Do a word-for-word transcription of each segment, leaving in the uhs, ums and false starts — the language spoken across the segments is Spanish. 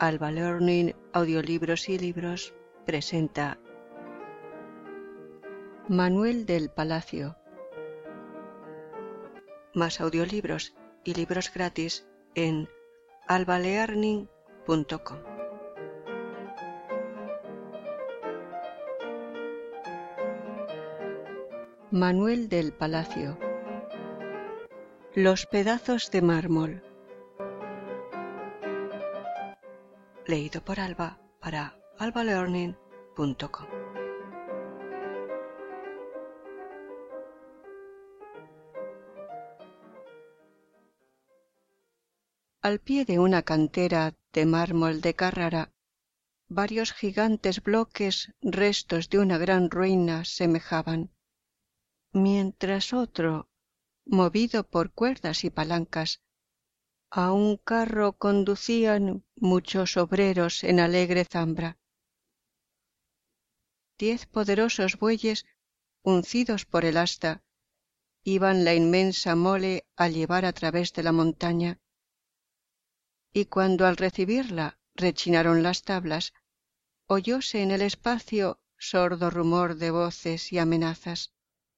Alba Learning Audiolibros y Libros presenta Manuel del Palacio. Más audiolibros y libros gratis en alba learning punto com. Manuel del Palacio. Los pedazos de mármol. Leído por Alba para alba learning punto com. Al pie de una cantera de mármol de Carrara, varios gigantes bloques, restos de una gran ruina, semejaban, mientras otro, movido por cuerdas y palancas, a un carro conducían muchos obreros en alegre zambra. Diez poderosos bueyes, uncidos por el asta, iban la inmensa mole a llevar a través de la montaña, y cuando al recibirla rechinaron las tablas, oyóse en el espacio sordo rumor de voces y amenazas.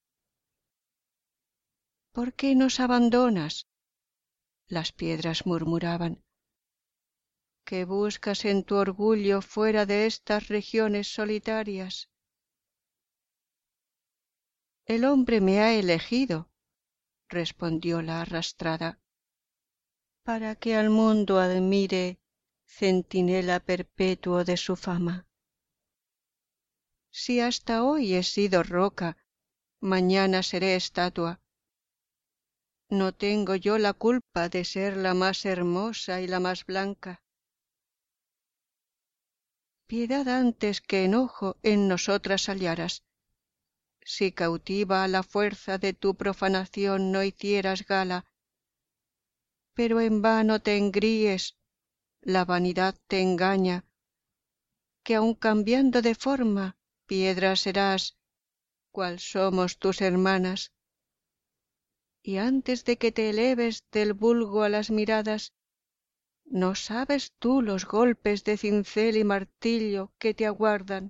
¿Por qué nos abandonas? Las piedras murmuraban. ¿Qué buscas en tu orgullo fuera de estas regiones solitarias? El hombre me ha elegido, respondió la arrastrada, para que al mundo admire, centinela perpetuo de su fama. Si hasta hoy he sido roca, mañana seré estatua. No tengo yo la culpa de ser la más hermosa y la más blanca. Piedad antes que enojo en nosotras hallaras. Si cautiva a la fuerza de tu profanación no hicieras gala, pero en vano te engríes, la vanidad te engaña, que aun cambiando de forma, piedra serás, cual somos tus hermanas. Y antes de que te eleves del vulgo a las miradas, ¿no sabes tú los golpes de cincel y martillo que te aguardan?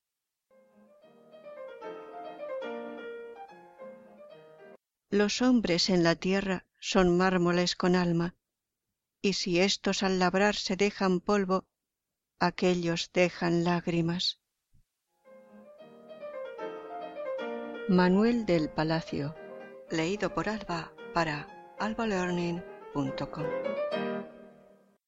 Los hombres en la tierra son mármoles con alma, y si éstos al labrarse dejan polvo, aquellos dejan lágrimas. Manuel del Palacio. Leído por Alba para alba learning punto com.